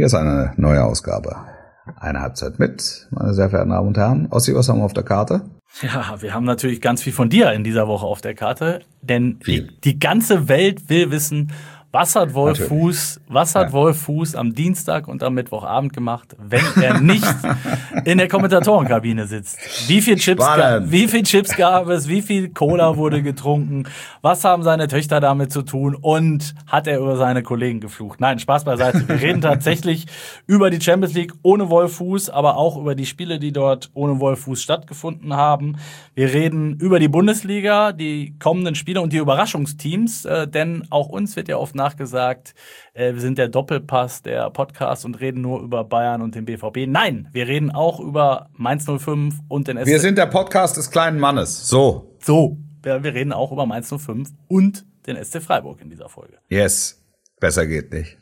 Hier ist eine neue Ausgabe. Eine Halbzeit mit, meine sehr verehrten Damen und Herren. Ossi, was haben wir auf der Karte? Ja, wir haben natürlich ganz viel von dir in dieser Woche auf der Karte, denn die ganze Welt will wissen, was hat Wolf Fuß am Dienstag und am Mittwochabend gemacht, wenn er nicht in der Kommentatorenkabine sitzt? Wie viel Chips gab es? Wie viel Cola wurde getrunken? Was haben seine Töchter damit zu tun? Und hat er über seine Kollegen geflucht? Nein, Spaß beiseite. Wir reden tatsächlich über die Champions League ohne Wolf Fuß, aber auch über die Spiele, die dort ohne Wolf Fuß stattgefunden haben. Wir reden über die Bundesliga, die kommenden Spiele und die Überraschungsteams, denn auch uns wird ja oft nachgesagt, wir sind der Doppelpass der Podcast und reden nur über Bayern und den BVB. Nein, wir reden auch über Mainz 05 und den SC. Wir sind der Podcast des kleinen Mannes. So. Wir reden auch über Mainz 05 und den SC Freiburg in dieser Folge. Yes, besser geht nicht.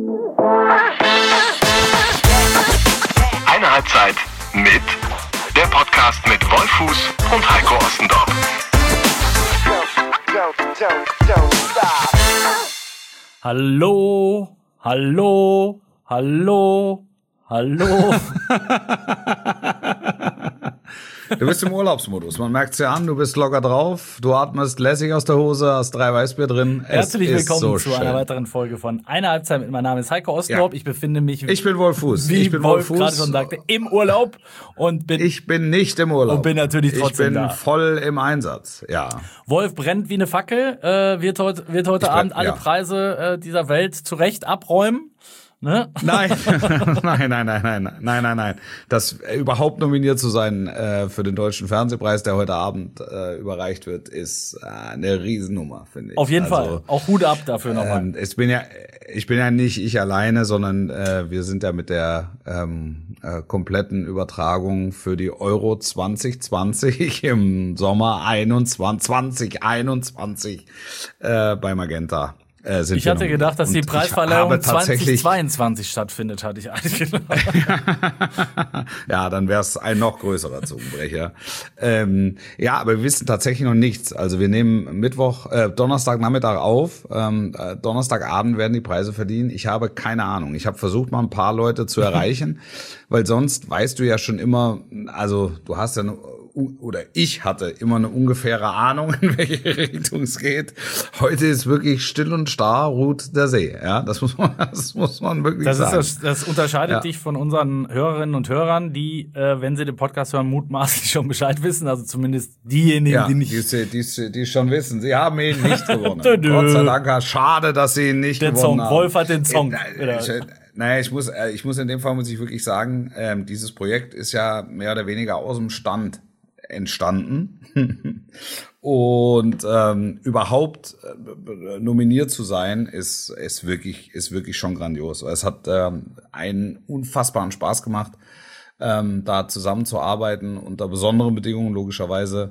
Eine Halbzeit mit der Podcast mit Wolf Fuß und Heiko Ostendorf. Hallo. Du bist im Urlaubsmodus. Man merkt's ja an, du bist locker drauf. Du atmest lässig aus der Hose, hast 3 Weißbier drin. Herzlich willkommen zu einer weiteren Folge von Eine Halbzeit. Mein Name ist Heiko Ostendorf. Ja. Ich befinde mich, ich bin Wolf Fuß. Wie Wolf gerade schon sagte, im Urlaub. Ich bin nicht im Urlaub. Und bin natürlich trotzdem da. Ich bin voll im Einsatz, ja. Wolf brennt wie eine Fackel, wird heute Abend alle Preise dieser Welt zu Recht abräumen. Ne? Nein. Das überhaupt nominiert zu sein für den Deutschen Fernsehpreis, der heute Abend überreicht wird, ist eine Riesennummer, finde ich. Auf jeden Fall. Auch Hut ab dafür nochmal. Ich bin ja nicht ich alleine, sondern wir sind ja mit der kompletten Übertragung für die Euro 2020 im Sommer 2021 bei Magenta. Ich hatte gedacht, dass die Preisverleihung 2022 stattfindet, hatte ich eigentlich gedacht. Ja, dann wäre es ein noch größerer Zungenbrecher. Ja, aber wir wissen tatsächlich noch nichts. Also wir nehmen Donnerstagnachmittag auf. Donnerstagabend werden die Preise verliehen. Ich habe keine Ahnung. Ich habe versucht, mal ein paar Leute zu erreichen, weil sonst weißt du ja schon immer, also du hast ja ich hatte immer eine ungefähre Ahnung, in welche Richtung es geht. Heute ist wirklich still und starr ruht der See. Ja, das muss man wirklich sagen. Das unterscheidet dich von unseren Hörerinnen und Hörern, die, wenn sie den Podcast hören, mutmaßlich schon Bescheid wissen. Also zumindest diejenigen, die nicht. Die schon wissen. Sie haben ihn nicht gewonnen. Gott sei Dank. Schade, dass sie ihn nicht gewonnen haben. Wolf hat den Song. Naja, ich muss in dem Fall muss ich wirklich sagen, dieses Projekt ist ja mehr oder weniger aus dem Stand entstanden und überhaupt nominiert zu sein ist wirklich schon grandios. Es hat einen unfassbaren Spaß gemacht, da zusammenzuarbeiten unter besonderen Bedingungen logischerweise,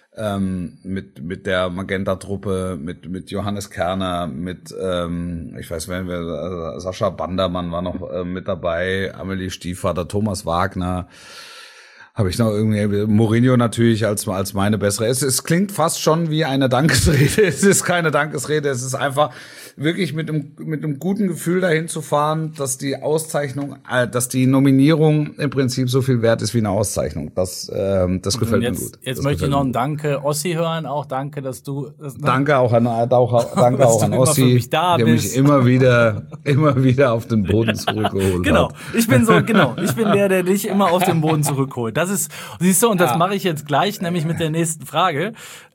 mit der Magenta-Truppe, mit Johannes Kerner, mit ich weiß nicht, Sascha Bandermann war noch mit dabei, Amelie Stiefvater, Thomas Wagner. Habe ich noch irgendwie Mourinho natürlich als meine bessere. Es klingt fast schon wie eine Dankesrede. Es ist keine Dankesrede. Es ist einfach wirklich mit einem guten Gefühl dahin zu fahren, dass die Auszeichnung, dass die Nominierung im Prinzip so viel wert ist wie eine Auszeichnung. Das gefällt mir gut. Jetzt möchte ich noch ein Danke Ossi hören. Auch danke, dass du. Danke auch an Ossi, der mich immer wieder auf den Boden zurückgeholt hat. Ich bin der dich immer auf den Boden zurückholt. Das ist, siehst du, und das mache ich jetzt gleich, nämlich mit der nächsten Frage.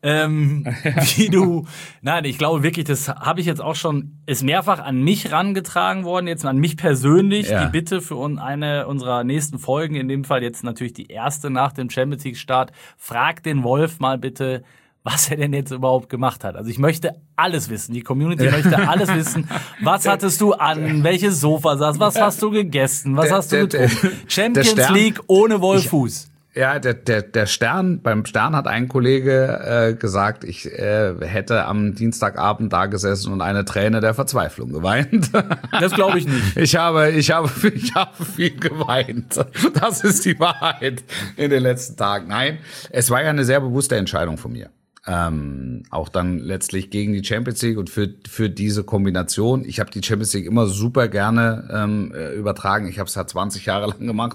Ich glaube wirklich, das habe ich jetzt auch schon, ist mehrfach an mich rangetragen worden, jetzt an mich persönlich, die Bitte für eine unserer nächsten Folgen, in dem Fall jetzt natürlich die erste nach dem Champions League Start, frag den Wolf mal bitte, was er denn jetzt überhaupt gemacht hat. Also ich möchte alles wissen. Die Community möchte alles wissen. Was hattest du an? Welches Sofa saß? Was hast du gegessen? Was hast du getrunken? Champions League ohne Wolf Fuß. Ja, der Stern, beim Stern hat ein Kollege gesagt, ich hätte am Dienstagabend da gesessen und eine Träne der Verzweiflung geweint. Das glaube ich nicht. Ich habe viel geweint. Das ist die Wahrheit in den letzten Tagen. Nein, es war ja eine sehr bewusste Entscheidung von mir. Auch dann letztlich gegen die Champions League und für diese Kombination. Ich habe die Champions League immer super gerne übertragen. Ich habe es ja 20 Jahre lang gemacht.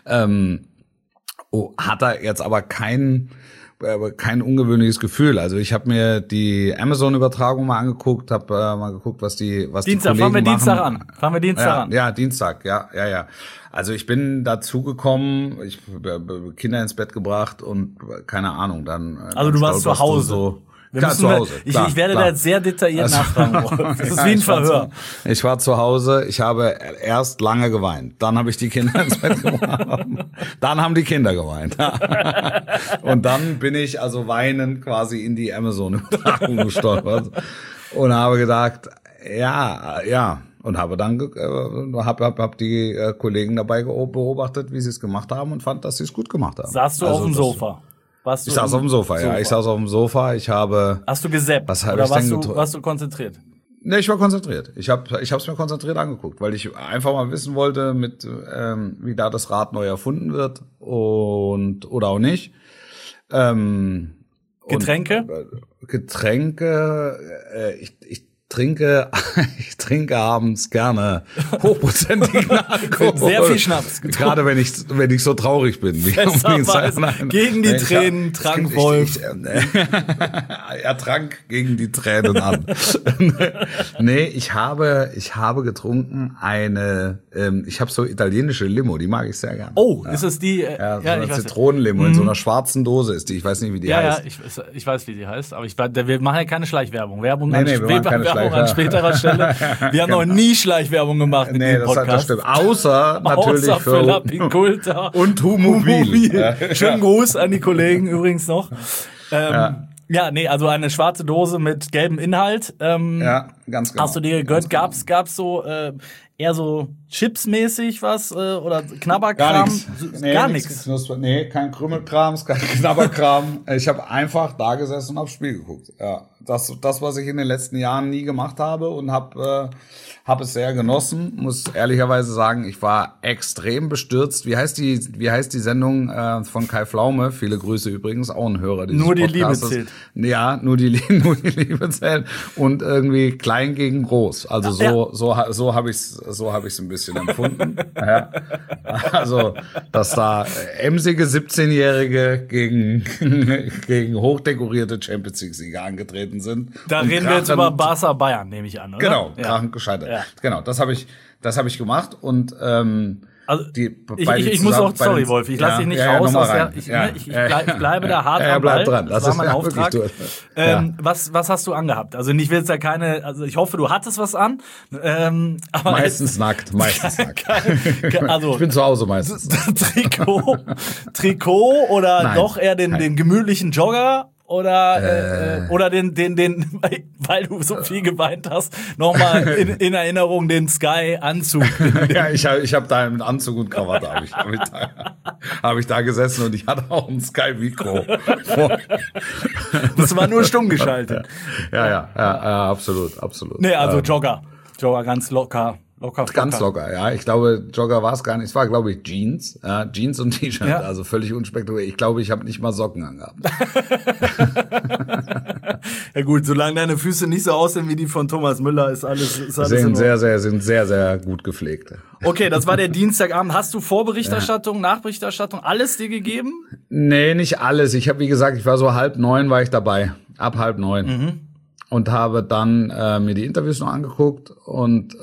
Hat er jetzt aber kein ungewöhnliches Gefühl. Also ich habe mir die Amazon-Übertragung mal angeguckt, habe mal geguckt, was die Dienstag, die fangen Kollegen wir machen. Dienstag an. Fangen wir Dienstag an. Ja, Dienstag, ja. Also ich bin dazu gekommen, ich Kinder ins Bett gebracht und keine Ahnung, dann. Also du warst zu Hause. So, klar, zu Hause. Ich werde da jetzt sehr detailliert nachfragen. Das ist wie ein Verhör. Ich war zu Hause, ich habe erst lange geweint. Dann habe ich die Kinder ins Bett gebracht. Dann haben die Kinder geweint. Und dann bin ich also weinend quasi in die Amazon-Übertragung gestolpert und habe gedacht, ja. Und habe dann hab die Kollegen dabei beobachtet, wie sie es gemacht haben und fand, dass sie es gut gemacht haben. Saßt du auf dem Sofa? Ich saß auf dem Sofa, ja. Ich saß auf dem Sofa. Hast du gesappt? Oder warst du konzentriert? Nee, ich war konzentriert. Ich hab's mir konzentriert angeguckt, weil ich einfach mal wissen wollte, wie da das Rad neu erfunden wird oder auch nicht. Getränke? Ich trinke abends gerne hochprozentigen Alkohol. Sehr viel Schnaps. Gerade wenn ich so traurig bin. Gegen die Tränen trank Wolf. Er trank gegen die Tränen an. Nee, ich habe getrunken ich habe so italienische Limo, die mag ich sehr gerne. Oh, ist es die? Ja, so eine Zitronenlimo in so einer schwarzen Dose ist die. Ich weiß nicht, wie die heißt. Ja, ich weiß, wie die heißt. Aber wir machen ja keine Schleichwerbung. Wir machen keine Schleichwerbung an späterer Stelle. Wir haben noch nie Schleichwerbung gemacht in diesem Podcast. Das stimmt. Außer natürlich für La Pinculta und Humobil. Schönen Gruß an die Kollegen übrigens noch. Also eine schwarze Dose mit gelbem Inhalt. Ja, ganz genau. Hast du dir gegönnt? Gab's so eher so Chips-mäßig was oder Knabberkram? Gar nichts. Nee, kein Krümelkram, kein Knabberkram. Ich habe einfach da gesessen und aufs Spiel geguckt. Ja, das, was ich in den letzten Jahren nie gemacht habe und habe es sehr genossen. Muss ehrlicherweise sagen, ich war extrem bestürzt. Wie heißt die Sendung von Kai Pflaume? Viele Grüße übrigens, auch ein Hörer dieses Nur die Podcastes. Liebe zählt. Ja, nur die Liebe zählt und irgendwie klein gegen groß. Also so habe ich's ein bisschen empfunden. Ja. Also, dass da emsige 17-Jährige gegen hochdekorierte Champions League-Sieger angetreten sind. Da reden wir jetzt über Barca Bayern, nehme ich an, oder? Genau, krachend gescheitert. Ja. Genau, das habe ich gemacht und also ich muss auch, sorry Wolf, ich lasse dich nicht raus aus ich bleibe da hart am Ball. Dran. Das war mein Auftrag. Was hast du angehabt? Also ich will jetzt also ich hoffe, du hattest was an. Aber meistens nackt. Also ich bin zu Hause meistens. Trikot oder Nein. Doch eher den gemütlichen Jogger? Oder den, weil du so viel geweint hast, nochmal in Erinnerung den Sky-Anzug. Ja, ich hab da mit Anzug und Krawatte hab ich da gesessen und ich hatte auch ein Sky-Mikro. Das war nur stumm geschaltet. Ja, absolut. Nee, also Jogger ganz locker. Ganz locker, ja. Ich glaube, Jogger war es gar nicht. Es war, glaube ich, Jeans. Ja, Jeans und T-Shirt, also völlig unspektakulär. Ich glaube, ich habe nicht mal Socken angehabt. Ja gut, solange deine Füße nicht so aussehen wie die von Thomas Müller, ist alles sind sehr, sehr gut gepflegt. Okay, das war der Dienstagabend. Hast du Vorberichterstattung, Nachberichterstattung, alles dir gegeben? Nee, nicht alles. Ich habe, wie gesagt, ich war so 8:30 war ich dabei. Ab 8:30. Mhm. Und habe dann mir die Interviews noch angeguckt und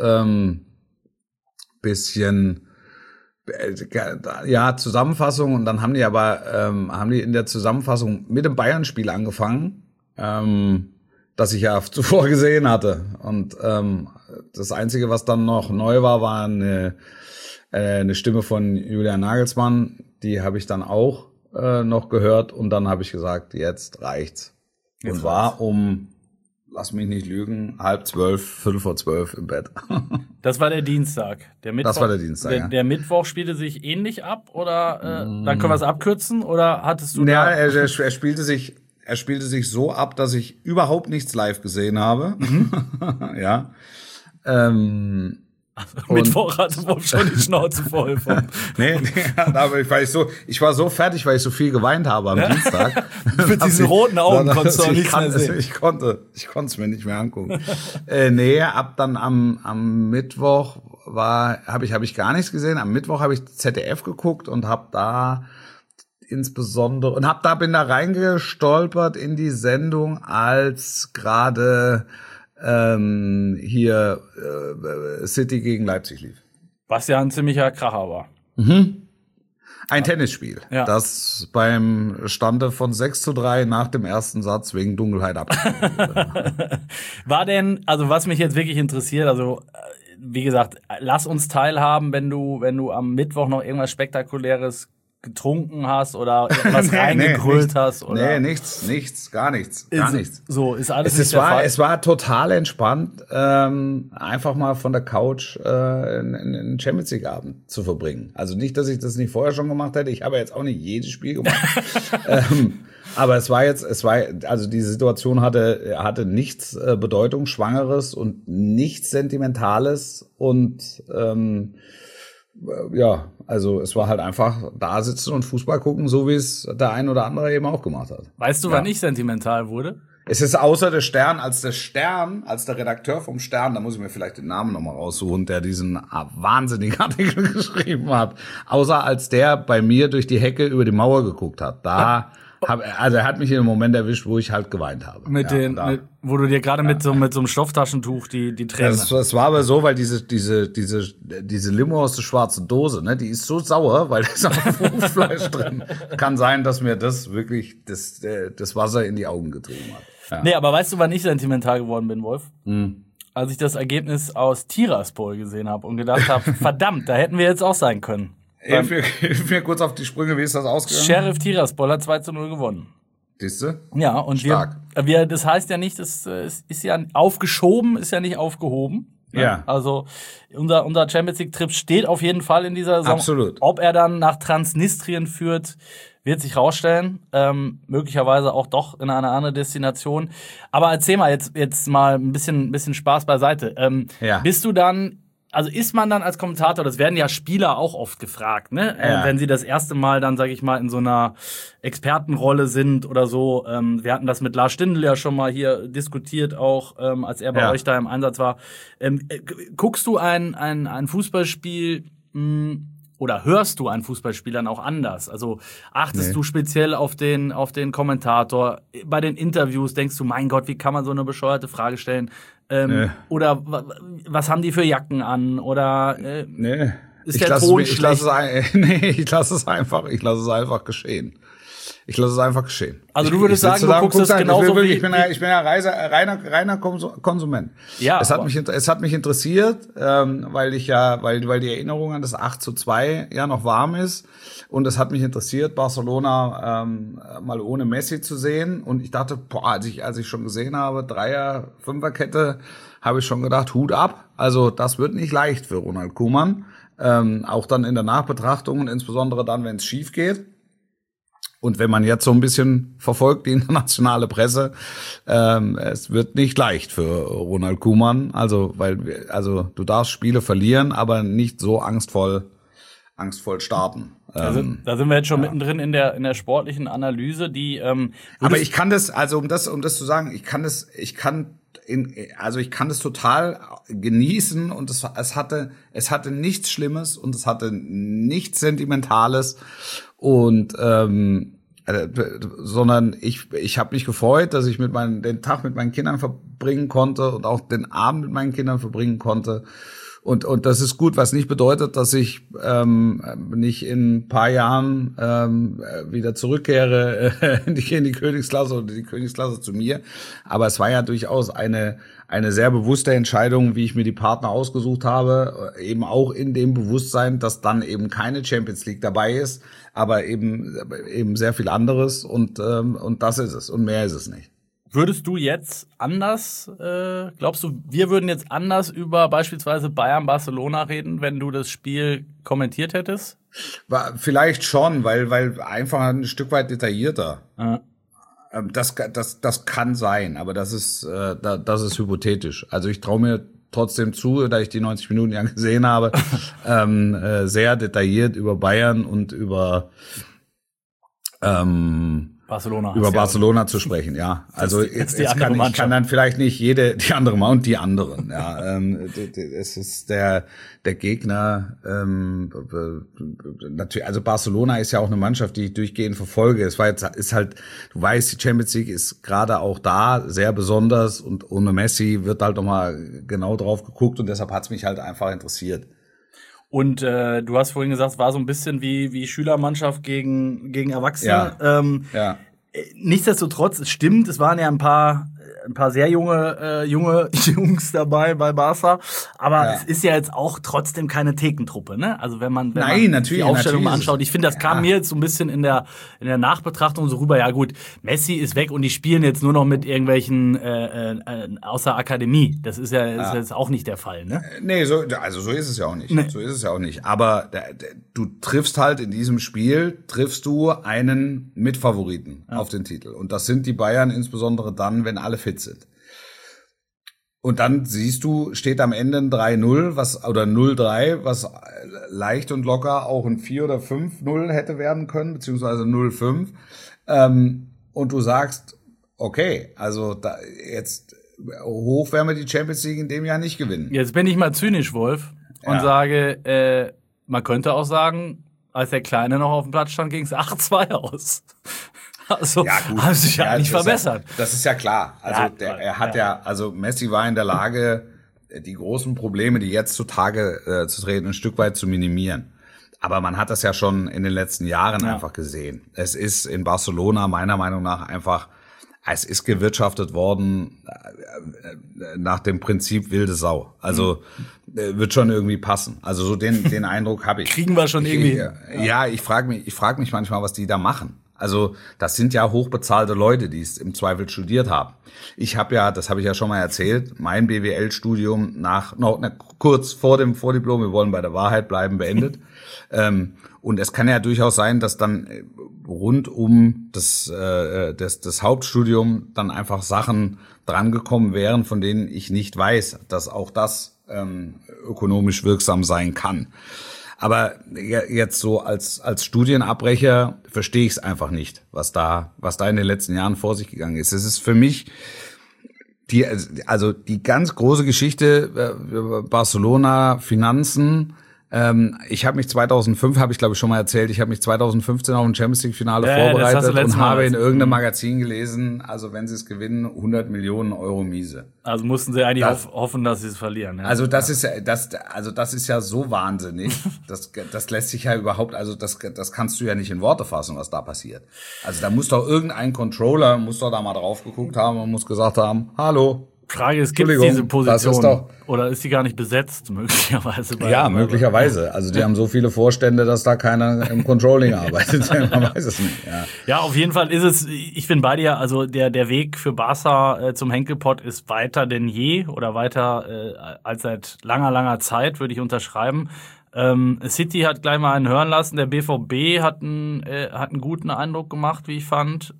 bisschen Zusammenfassung, und dann haben die in der Zusammenfassung mit dem Bayern-Spiel angefangen, das ich ja zuvor gesehen hatte. Und das Einzige, was dann noch neu war eine Stimme von Julian Nagelsmann. Die habe ich dann auch noch gehört, und dann habe ich gesagt, jetzt reicht's. Und war lass mich nicht lügen, 11:30, 11:45 im Bett. Das war der Dienstag. Das war der Dienstag, Der Mittwoch spielte sich ähnlich ab, oder dann können wir es abkürzen, oder hattest du Ja, er spielte sich so ab, dass ich überhaupt nichts live gesehen habe. Mhm. Ja. Mittwoch hatte Wolf schon die Schnauze voll vom. nee, aber ich war so fertig, weil ich so viel geweint habe am Dienstag. Mit diesen roten Augen konntest du auch nichts mehr sehen. Ich konnte es mir nicht mehr angucken. Ab dann am Mittwoch habe ich gar nichts gesehen. Am Mittwoch habe ich ZDF geguckt und bin da reingestolpert in die Sendung, als gerade City gegen Leipzig lief. Was ja ein ziemlicher Kracher war. Ein Tennisspiel, das beim Stande von 6:3 nach dem ersten Satz wegen Dunkelheit abgebrochen wurde. War denn, also was mich jetzt wirklich interessiert, also wie gesagt, lass uns teilhaben, wenn du am Mittwoch noch irgendwas Spektakuläres getrunken hast oder irgendwas reingegrölt hast. Oder? Nichts, gar nichts. So, ist alles nicht der Fall. Es war total entspannt, einfach mal von der Couch einen Champions League Abend zu verbringen. Also nicht, dass ich das nicht vorher schon gemacht hätte. Ich habe jetzt auch nicht jedes Spiel gemacht. Aber also die Situation hatte nichts Bedeutungsschwangeres und nichts Sentimentales und also es war halt einfach da sitzen und Fußball gucken, so wie es der ein oder andere eben auch gemacht hat. Weißt du, wann ich sentimental wurde? Es ist außer der Stern, als der Redakteur vom Stern, da muss ich mir vielleicht den Namen nochmal raussuchen, der diesen wahnsinnigen Artikel geschrieben hat, außer als der bei mir durch die Hecke über die Mauer geguckt hat. Er hat mich in einem Moment erwischt, wo ich halt geweint habe. Wo du dir gerade mit so einem Stofftaschentuch die Tränen. Das war aber so, weil diese Limo aus der schwarzen Dose, ne, die ist so sauer, weil da ist auch Fruchtfleisch drin. Kann sein, dass mir das wirklich das Wasser in die Augen getrieben hat. Ja. Nee, aber weißt du, wann ich sentimental geworden bin, Wolf? Als ich das Ergebnis aus Tiraspol gesehen habe und gedacht habe, verdammt, da hätten wir jetzt auch sein können. Hilf mir kurz auf die Sprünge, wie ist das ausgegangen? Sheriff Tiraspol hat 2:0 gewonnen. Siehste? Ja, und stark. Wir, das heißt ja nicht, es ist ja aufgeschoben, ist ja nicht aufgehoben. Ja. Also unser Champions League Trip steht auf jeden Fall in dieser Saison. Absolut. Ob er dann nach Transnistrien führt, wird sich rausstellen. Möglicherweise auch doch in eine andere Destination. Aber erzähl mal jetzt mal ein bisschen Spaß beiseite. Bist du dann, also ist man dann als Kommentator, das werden ja Spieler auch oft gefragt, ne? Wenn sie das erste Mal dann, sag ich mal, in so einer Expertenrolle sind oder so. Wir hatten das mit Lars Stindl ja schon mal hier diskutiert, auch als er bei euch da im Einsatz war. Guckst du ein Fußballspiel oder hörst du ein Fußballspiel dann auch anders? Also achtest du speziell auf den Kommentator? Bei den Interviews denkst du, mein Gott, wie kann man so eine bescheuerte Frage stellen? Oder was haben die für Jacken an? Oder ist der Ton schlecht? Ich lasse es einfach geschehen. Also du würdest sagen, du guckst es genauso wie... Ich bin ja reiner Konsument. Ja, es hat mich interessiert, weil die Erinnerung an das 8:2 ja noch warm ist. Und es hat mich interessiert, Barcelona mal ohne Messi zu sehen. Und ich dachte, als ich schon gesehen habe, 3er-5er-Kette, habe ich schon gedacht, Hut ab. Also das wird nicht leicht für Ronald Koeman. Auch dann in der Nachbetrachtung und insbesondere dann, wenn es schief geht. Und wenn man jetzt so ein bisschen verfolgt, die internationale Presse, es wird nicht leicht für Ronald Koeman. Also du darfst Spiele verlieren, aber nicht so angstvoll starten. Da sind wir jetzt schon mittendrin in der sportlichen Analyse, die. Aber ich kann das, also um das zu sagen, ich kann das total genießen und es hatte nichts Schlimmes und es hatte nichts Sentimentales und sondern ich habe mich gefreut, dass ich den Tag mit meinen Kindern verbringen konnte und auch den Abend mit meinen Kindern verbringen konnte. Und das ist gut, was nicht bedeutet, dass ich nicht in ein paar Jahren wieder zurückkehre in die Königsklasse oder die Königsklasse zu mir. Aber es war ja durchaus eine sehr bewusste Entscheidung, wie ich mir die Partner ausgesucht habe, eben auch in dem Bewusstsein, dass dann eben keine Champions League dabei ist, aber eben sehr viel anderes und das ist es und mehr ist es nicht. Würdest du jetzt anders, glaubst du, wir würden jetzt anders über beispielsweise Bayern-Barcelona reden, wenn du das Spiel kommentiert hättest? Vielleicht schon, weil einfach ein Stück weit detaillierter. Das kann sein, aber das ist hypothetisch. Also ich traue mir trotzdem zu, da ich die 90 Minuten ja gesehen habe, sehr detailliert über Bayern und über Barcelona zu sprechen, ja. Also jetzt kann dann vielleicht nicht die andere Mann und die anderen. Ja, es ist der Gegner. Natürlich, also Barcelona ist ja auch eine Mannschaft, die ich durchgehend verfolge. Ist halt, du weißt, die Champions League ist gerade auch da sehr besonders und ohne Messi wird halt nochmal genau drauf geguckt und deshalb hat's mich halt einfach interessiert. Und du hast vorhin gesagt, es war so ein bisschen wie Schülermannschaft gegen Erwachsene. Ja. Nichtsdestotrotz, es stimmt, es waren ja ein paar sehr junge Jungs dabei bei Barca, aber es ist ja jetzt auch trotzdem keine Thekentruppe, ne? Also wenn man die Aufstellung mal anschaut, ich finde, das kam mir jetzt so ein bisschen in der Nachbetrachtung so rüber, ja gut, Messi ist weg und die spielen jetzt nur noch mit irgendwelchen aus der Akademie. Das ist ja jetzt auch nicht der Fall, ne? Nee, so ist es ja auch nicht. Nee. So ist es ja auch nicht. Aber du triffst halt in diesem Spiel, einen Mitfavoriten auf den Titel. Und das sind die Bayern insbesondere dann, wenn alle fit sind. Und dann siehst du, steht am Ende ein 3-0 oder 0-3, was leicht und locker auch ein 4 oder 5-0 hätte werden können, beziehungsweise 0-5. Und du sagst, okay, also jetzt hoch werden wir die Champions League in dem Jahr nicht gewinnen. Jetzt bin ich mal zynisch, Wolf, und sage, man könnte auch sagen, als der Kleine noch auf dem Platz stand, ging es 8-2 aus. Also, haben sich ja nicht verbessert. Das ist ja klar. Also, Messi war in der Lage, die großen Probleme, die jetzt zutage zu treten, ein Stück weit zu minimieren. Aber man hat das ja schon in den letzten Jahren einfach gesehen. Es ist in Barcelona meiner Meinung nach es ist gewirtschaftet worden nach dem Prinzip wilde Sau. Also wird schon irgendwie passen. Also so den Eindruck habe ich. Kriegen wir schon irgendwie. Ja, ich frage mich manchmal, was die da machen. Also das sind ja hochbezahlte Leute, die es im Zweifel studiert haben. Das habe ich ja schon mal erzählt, mein BWL-Studium kurz vor dem Vordiplom, wir wollen bei der Wahrheit bleiben, beendet. Und es kann ja durchaus sein, dass dann rund um das Hauptstudium dann einfach Sachen drangekommen wären, von denen ich nicht weiß, dass auch das ökonomisch wirksam sein kann. Aber jetzt so als Studienabbrecher verstehe ich es einfach nicht, was da in den letzten Jahren vor sich gegangen ist. Es ist für mich die ganz große Geschichte Barcelona Finanzen. Ich habe mich 2005, habe ich glaube ich schon mal erzählt, ich habe mich 2015 auf ein Champions League Finale vorbereitet und habe in irgendeinem Magazin gelesen, also wenn sie es gewinnen, 100 Millionen Euro miese. Also mussten sie eigentlich hoffen, dass sie es verlieren. Ja? Also das ist ja so wahnsinnig, das lässt sich ja überhaupt, also das kannst du ja nicht in Worte fassen, was da passiert. Also da muss doch irgendein Controller, da mal drauf geguckt haben und muss gesagt haben, hallo. Frage ist, gibt es diese Position oder ist die gar nicht besetzt, möglicherweise? Möglicherweise. Also die haben so viele Vorstände, dass da keiner im Controlling arbeitet. Man weiß es nicht. Ja, auf jeden Fall ist es, ich bin bei dir, also der Weg für Barca zum Henkelpott ist weiter denn je oder weiter als seit langer Zeit, würde ich unterschreiben. City hat gleich mal einen hören lassen. Der BVB hat einen guten Eindruck gemacht, wie ich fand.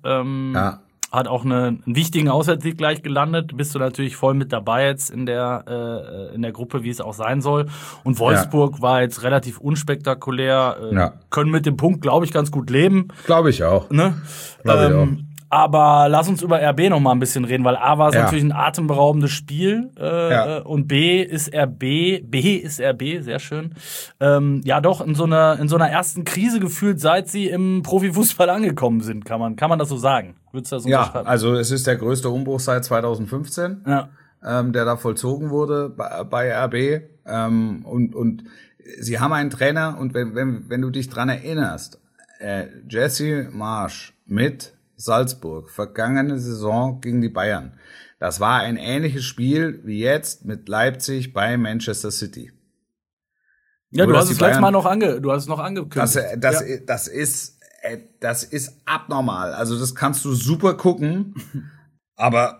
Hat auch einen wichtigen Auswärtssieg gleich gelandet. Bist du natürlich voll mit dabei jetzt in der Gruppe, wie es auch sein soll. Und Wolfsburg war jetzt relativ unspektakulär. Können mit dem Punkt, glaube ich, ganz gut leben. Glaube ich auch. Ne? Glaube ich auch. Aber lass uns über RB noch mal ein bisschen reden, weil A war es natürlich ein atemberaubendes Spiel und B ist RB, sehr schön. Doch in so einer ersten Krise gefühlt, seit sie im Profifußball angekommen sind, kann man das so sagen? Würdest du das unterschreiben? Ja, also es ist der größte Umbruch seit 2015, der da vollzogen wurde bei RB. Und sie haben einen Trainer und wenn du dich dran erinnerst, Jesse Marsch mit Salzburg, vergangene Saison gegen die Bayern. Das war ein ähnliches Spiel wie jetzt mit Leipzig bei Manchester City. Ja, du hast es letztes Mal noch angekündigt. Das ist abnormal. Also das kannst du super gucken, aber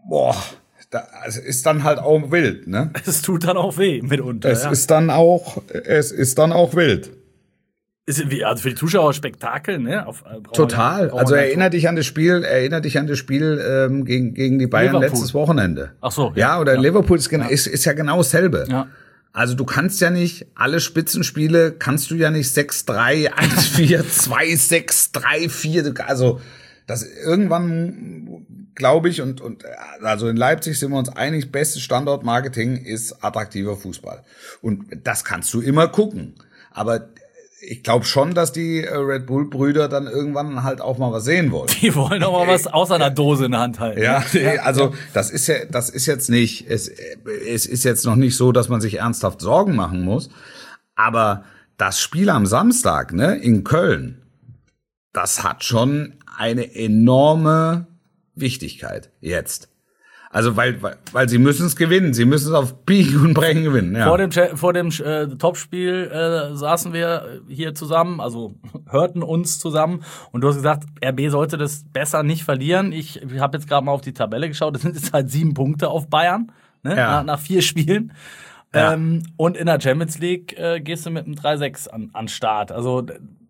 es ist dann halt auch wild, ne? Es tut dann auch weh mitunter. Es ist dann auch wild. Also für die Zuschauer Spektakel, ne? Total. Also erinnere dich an das Spiel gegen die Bayern Liverpool. Letztes Wochenende. Ach so. Ja, oder Liverpool ist ja genau dasselbe. Ja. Also du kannst ja nicht, alle Spitzenspiele kannst du ja nicht 6-3, 1-4, 2-6, 3-4, also das irgendwann, glaube ich, und also in Leipzig sind wir uns einig, bestes Standortmarketing ist attraktiver Fußball. Und das kannst du immer gucken. Aber ich glaube schon, dass die Red Bull-Brüder dann irgendwann halt auch mal was sehen wollen. Die wollen auch mal was außer einer Dose in der Hand halten. Ja, also das ist jetzt nicht, es ist jetzt noch nicht so, dass man sich ernsthaft Sorgen machen muss. Aber das Spiel am Samstag, ne, in Köln, das hat schon eine enorme Wichtigkeit jetzt. Also weil sie müssen es gewinnen, sie müssen es auf Biegen und Brechen gewinnen. Ja. Vor dem Topspiel saßen wir hier zusammen, also hörten uns zusammen und du hast gesagt, RB sollte das besser nicht verlieren. Ich habe jetzt gerade mal auf die Tabelle geschaut, das sind jetzt halt 7 Punkte auf Bayern, ne? Ja. Nach 4 Spielen. Ja. Und in der Champions League gehst du mit einem 3-6 an Start. Also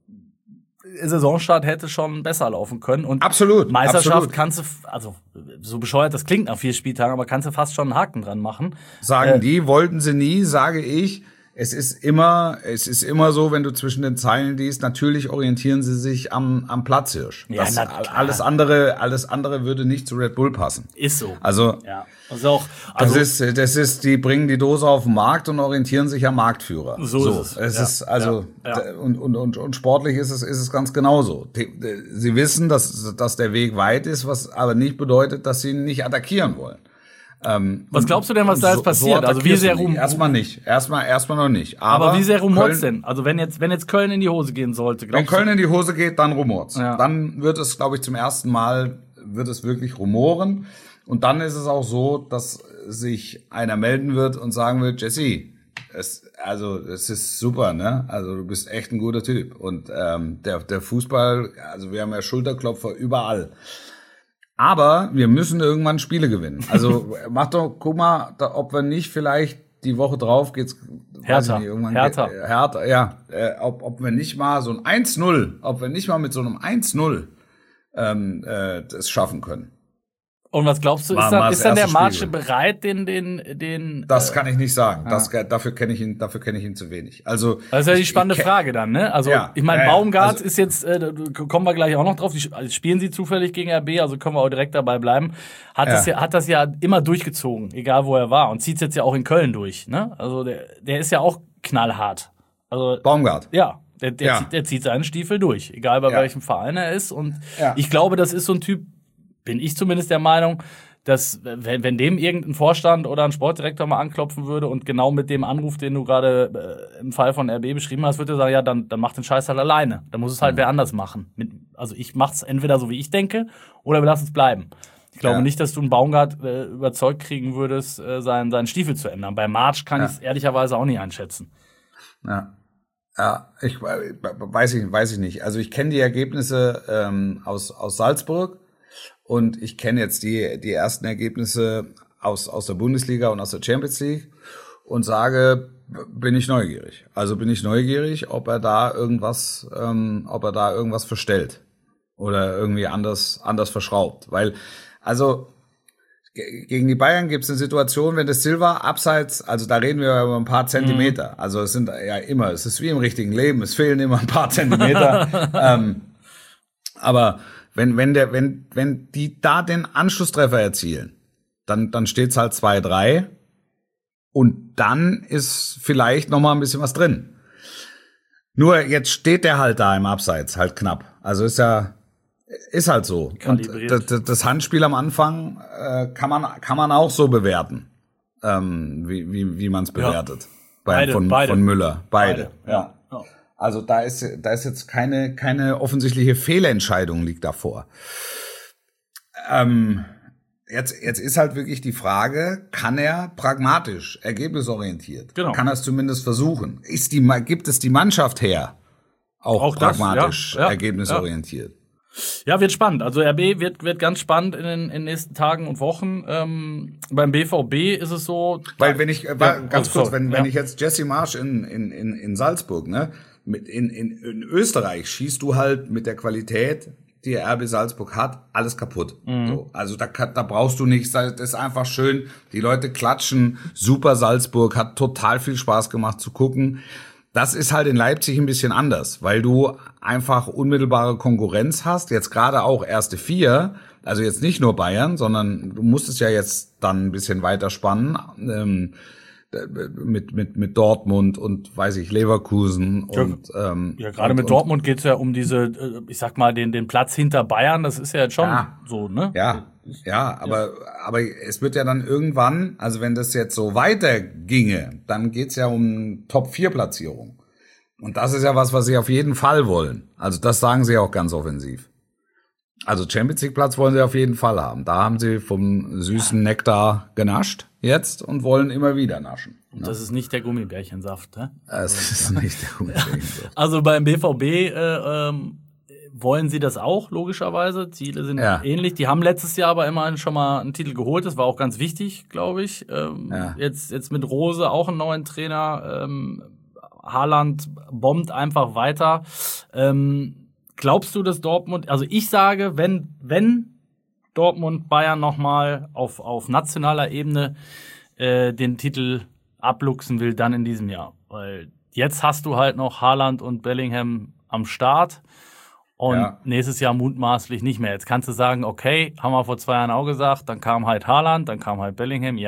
Saisonstart hätte schon besser laufen können. Und absolut. Meisterschaft kannst du, also so bescheuert das klingt nach 4 Spieltagen, aber kannst du fast schon einen Haken dran machen. Sagen die, wollten sie nie, sage ich. Es ist immer so, wenn du zwischen den Zeilen liest, natürlich orientieren sie sich am Platzhirsch. Ja, alles andere würde nicht zu Red Bull passen. Ist so. Also, ja. Also das ist, die bringen die Dose auf den Markt und orientieren sich am Marktführer. So ist es. Es ist also, und sportlich ist es ganz genauso. Sie wissen, dass der Weg weit ist, was aber nicht bedeutet, dass sie nicht attackieren wollen. Was glaubst du denn, was da jetzt passiert? Also wie sehr erstmal nicht. Erstmal noch nicht. Aber wie sehr rumort's denn? Also wenn jetzt Köln in die Hose gehen sollte, wenn Köln in die Hose geht, dann rumort's. Ja. Dann wird es, glaube ich, zum ersten Mal wird es wirklich rumoren. Und dann ist es auch so, dass sich einer melden wird und sagen wird, Jesse, es ist super, ne? Also du bist echt ein guter Typ. Und der Fußball, also wir haben ja Schulterklopfer überall. Aber wir müssen irgendwann Spiele gewinnen. Also guck mal, ob wir nicht vielleicht die Woche drauf geht's Hertha. Hertha, ja. Ob wir nicht mal so ein 1-0, ob wir nicht mal mit so einem 1-0 das schaffen können. Und was glaubst du, ist dann der Marsch bereit, den Das kann ich nicht sagen. Dafür kenne ich ihn zu wenig. Also das ist ja die spannende Frage dann, ne? Also ich meine, Baumgart ist jetzt, kommen wir gleich auch noch drauf. Spielen sie zufällig gegen RB, also können wir auch direkt dabei bleiben. Hat das ja immer durchgezogen, egal wo er war, und zieht's jetzt ja auch in Köln durch, ne? Also der ist ja auch knallhart. Also Baumgart. Ja. Der zieht seinen Stiefel durch, egal bei welchem Verein er ist. Und ich glaube, das ist so ein Typ, bin ich zumindest der Meinung, dass wenn dem irgendein Vorstand oder ein Sportdirektor mal anklopfen würde und genau mit dem Anruf, den du gerade im Fall von RB beschrieben hast, würde er sagen, ja, dann mach den Scheiß halt alleine. Dann muss es halt wer anders machen. Also ich mach's entweder so, wie ich denke, oder wir lassen es bleiben. Ich glaube nicht, dass du einen Baumgart überzeugt kriegen würdest, seinen Stiefel zu ändern. Bei Marsch kann ich es ehrlicherweise auch nicht einschätzen. Ja. Ja, weiß ich nicht. Also ich kenne die Ergebnisse aus Salzburg. Und ich kenne jetzt die ersten Ergebnisse aus der Bundesliga und aus der Champions League und sage, bin ich neugierig. Also bin ich neugierig, ob er da irgendwas verstellt oder irgendwie anders verschraubt. Weil, also gegen die Bayern gibt es eine Situation, wenn das Silva abseits, also da reden wir über ein paar Zentimeter. Also es ist wie im richtigen Leben, es fehlen immer ein paar Zentimeter. Aber wenn die da den Anschlusstreffer erzielen, dann steht's halt 2-3 und dann ist vielleicht noch mal ein bisschen was drin. Nur jetzt steht der halt da im Abseits, halt knapp. Also ist halt so. Kalibriert. Und das Handspiel am Anfang kann man auch so bewerten, wie man es bewertet. Beide. Von Müller. Beide. Ja. Also da ist jetzt keine offensichtliche Fehlentscheidung liegt davor. Jetzt ist halt wirklich die Frage, kann er pragmatisch, ergebnisorientiert? Genau. Kann er es zumindest versuchen? Gibt es die Mannschaft her? Auch pragmatisch, das, ergebnisorientiert? Ja, wird spannend. Also RB wird ganz spannend in den nächsten Tagen und Wochen. Beim BVB ist es so. Weil wenn ich wenn ich jetzt Jesse Marsch in Salzburg, ne, in Österreich schießt du halt mit der Qualität, die RB Salzburg hat, alles kaputt. So, also da brauchst du nichts. Das ist einfach schön. Die Leute klatschen. Super Salzburg, hat total viel Spaß gemacht zu gucken. Das ist halt in Leipzig ein bisschen anders, weil du einfach unmittelbare Konkurrenz hast. Jetzt gerade auch erste 4, also jetzt nicht nur Bayern, sondern du musst es ja jetzt dann ein bisschen weiter spannen. Mit Dortmund und Leverkusen und ja, gerade mit Dortmund geht's ja um diese, ich sag mal, den Platz hinter Bayern, das ist ja jetzt schon so, ne? Ja, aber es wird ja dann irgendwann, also wenn das jetzt so weiter ginge, dann geht's ja um Top-4-Platzierung. Und das ist ja was sie auf jeden Fall wollen. Also das sagen sie auch ganz offensiv. Also Champions League Platz wollen sie auf jeden Fall haben. Da haben sie vom süßen Nektar genascht jetzt und wollen immer wieder naschen. Und das ist nicht der Gummibärchensaft, ne? Das ist nicht der Gummibärchensaft. Also beim BVB wollen sie das auch, logischerweise. Ziele sind ähnlich. Die haben letztes Jahr aber immerhin schon mal einen Titel geholt. Das war auch ganz wichtig, glaube ich. Jetzt mit Rose auch einen neuen Trainer. Haaland bombt einfach weiter. Glaubst du, dass Dortmund, also ich sage, wenn Dortmund Bayern nochmal auf nationaler Ebene den Titel abluchsen will, dann in diesem Jahr. Weil jetzt hast du halt noch Haaland und Bellingham am Start und nächstes Jahr mutmaßlich nicht mehr. Jetzt kannst du sagen, okay, haben wir vor 2 Jahren auch gesagt, dann kam halt Haaland, dann kam halt Bellingham,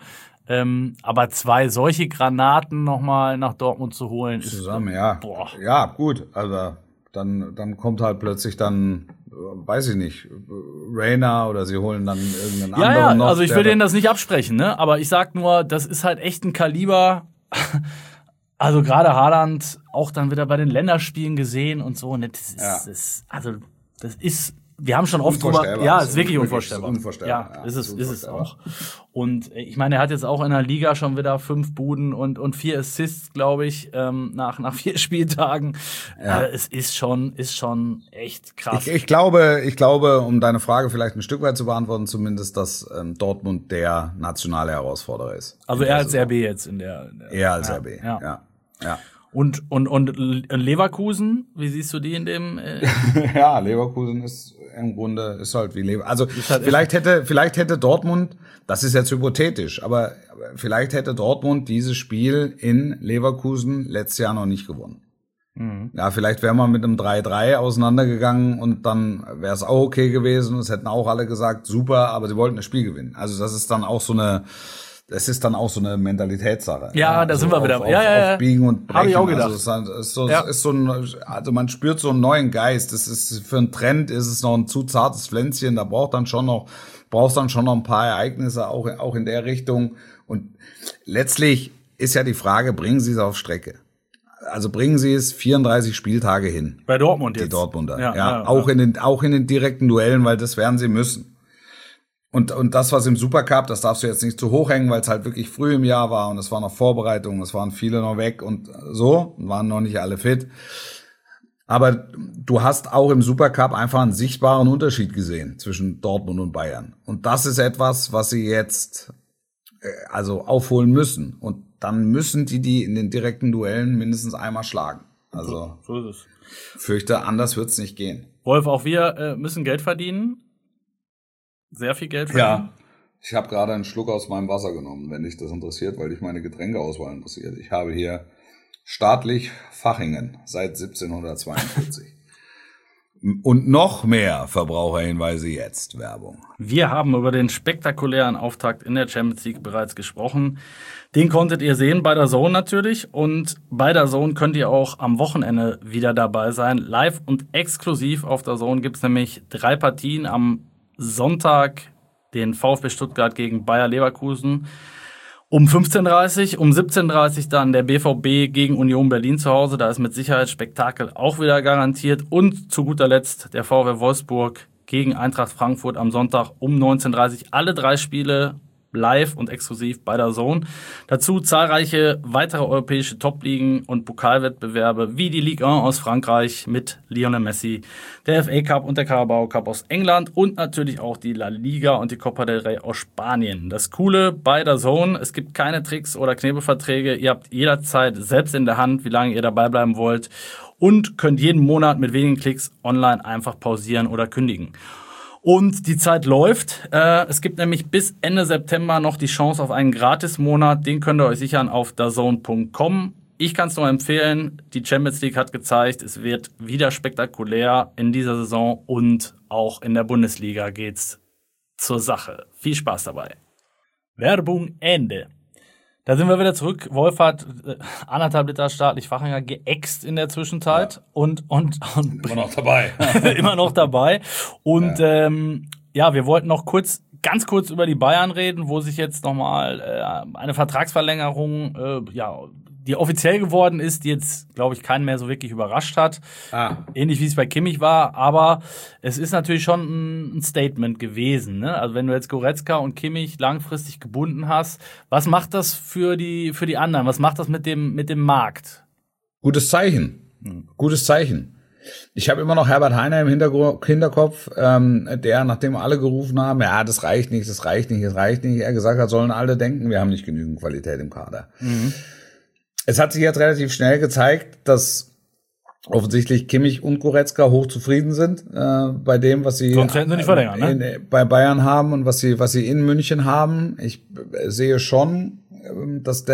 aber 2 solche Granaten nochmal nach Dortmund zu holen zusammen, ja, gut, also dann kommt halt plötzlich dann, weiß ich nicht, Reina oder sie holen dann irgendeinen anderen noch. Also ich will denen das nicht absprechen, ne? Aber ich sag nur, das ist halt echt ein Kaliber. Also gerade Haaland auch dann wieder bei den Länderspielen gesehen und so. Ne? Das ist, wir haben schon oft drüber, es ist wirklich unvorstellbar. Ja, ist es auch. Und ich meine, er hat jetzt auch in der Liga schon wieder 5 Buden und 4 Assists, glaube ich, nach 4 Spieltagen. Es ist schon echt krass. Ich glaube, um deine Frage vielleicht ein Stück weit zu beantworten, zumindest, dass Dortmund der nationale Herausforderer ist. Also er als RB jetzt in der er als RB, ja. Und Leverkusen, wie siehst du die in dem? Ja, Leverkusen ist im Grunde halt wie Leverkusen. Also vielleicht hätte Dortmund, das ist jetzt hypothetisch, aber vielleicht hätte Dortmund dieses Spiel in Leverkusen letztes Jahr noch nicht gewonnen. Ja, vielleicht wäre man mit einem 3-3 auseinandergegangen und dann wäre es auch okay gewesen. Es hätten auch alle gesagt, super, aber sie wollten das Spiel gewinnen. Also das ist dann auch so eine Mentalitätssache. Ja, da sind wir wieder. Auf Biegen und Brechen. Habe ich auch gedacht. Also man spürt so einen neuen Geist. Das ist, für einen Trend ist es noch ein zu zartes Pflänzchen. Da brauchst dann schon noch ein paar Ereignisse auch in der Richtung. Und letztlich ist ja die Frage, bringen Sie es auf Strecke? Also bringen Sie es 34 Spieltage hin. Bei Dortmund jetzt. Die Dortmunder. Auch in den direkten Duellen, weil das werden sie müssen. Und das, was im Supercup, das darfst du jetzt nicht zu hoch hängen, weil es halt wirklich früh im Jahr war und es war noch Vorbereitung, es waren viele noch weg und so, waren noch nicht alle fit. Aber du hast auch im Supercup einfach einen sichtbaren Unterschied gesehen zwischen Dortmund und Bayern. Und das ist etwas, was sie jetzt aufholen müssen. Und dann müssen die in den direkten Duellen mindestens einmal schlagen. Also so ist es. Fürchte, anders wird's nicht gehen. Wolf, auch wir müssen Geld verdienen. Sehr viel Geld verdienen. Ja, ich habe gerade einen Schluck aus meinem Wasser genommen, wenn dich das interessiert, weil dich meine Getränkeauswahl interessiert. Ich habe hier staatlich Fachingen seit 1742. Und noch mehr Verbraucherhinweise jetzt. Werbung. Wir haben über den spektakulären Auftakt in der Champions League bereits gesprochen. Den konntet ihr sehen bei DAZN natürlich. Und bei DAZN könnt ihr auch am Wochenende wieder dabei sein. Live und exklusiv auf DAZN gibt's nämlich 3 Partien. Am Sonntag den VfB Stuttgart gegen Bayer Leverkusen um 15:30 um 17:30 dann der BVB gegen Union Berlin zu Hause. Da ist mit Sicherheit Spektakel auch wieder garantiert. Und zu guter Letzt der VfL Wolfsburg gegen Eintracht Frankfurt am Sonntag um 19:30. Alle 3 Spiele live und exklusiv bei DAZN. Dazu zahlreiche weitere europäische Top-Ligen und Pokalwettbewerbe wie die Ligue 1 aus Frankreich mit Lionel Messi, der FA Cup und der Carabao Cup aus England und natürlich auch die La Liga und die Copa del Rey aus Spanien. Das Coole bei DAZN, es gibt keine Tricks oder Knebelverträge. Ihr habt jederzeit selbst in der Hand, wie lange ihr dabei bleiben wollt und könnt jeden Monat mit wenigen Klicks online einfach pausieren oder kündigen. Und die Zeit läuft. Es gibt nämlich bis Ende September noch die Chance auf einen Gratis-Monat. Den könnt ihr euch sichern auf dazn.com. Ich kann es nur empfehlen. Die Champions League hat gezeigt, es wird wieder spektakulär in dieser Saison und auch in der Bundesliga geht's zur Sache. Viel Spaß dabei. Werbung Ende. Da sind wir wieder zurück. Wolf hat 1,5 Liter staatlich Fachinger geäxt in der Zwischenzeit und immer noch dabei. immer noch dabei. Und wir wollten noch ganz kurz über die Bayern reden, wo sich jetzt nochmal eine Vertragsverlängerung die offiziell geworden ist, die jetzt, glaube ich, keinen mehr so wirklich überrascht hat. Ähnlich wie es bei Kimmich war, aber es ist natürlich schon ein Statement gewesen, ne? Also wenn du jetzt Goretzka und Kimmich langfristig gebunden hast, was macht das für die anderen? Was macht das mit dem Markt? Gutes Zeichen. Gutes Zeichen. Ich habe immer noch Herbert Hainer im Hinterkopf, der, nachdem alle gerufen haben, ja, das reicht nicht, er gesagt hat, sollen alle denken, wir haben nicht genügend Qualität im Kader. Mhm. Es hat sich jetzt relativ schnell gezeigt, dass offensichtlich Kimmich und Goretzka hochzufrieden sind bei dem, was sie sonst hätten sie nicht verlängert, ne? Bei Bayern haben und was sie in München haben. Ich sehe schon, dass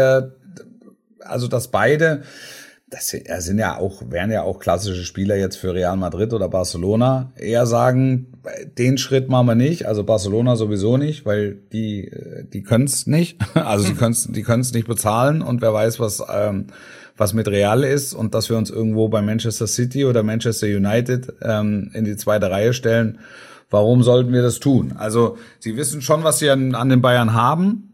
beide, wären ja auch klassische Spieler jetzt für Real Madrid oder Barcelona, eher sagen, den Schritt machen wir nicht, also Barcelona sowieso nicht, weil die können es nicht, also die können es nicht bezahlen und wer weiß, was mit Real ist und dass wir uns irgendwo bei Manchester City oder Manchester United in die zweite Reihe stellen, warum sollten wir das tun? Also sie wissen schon, was sie an den Bayern haben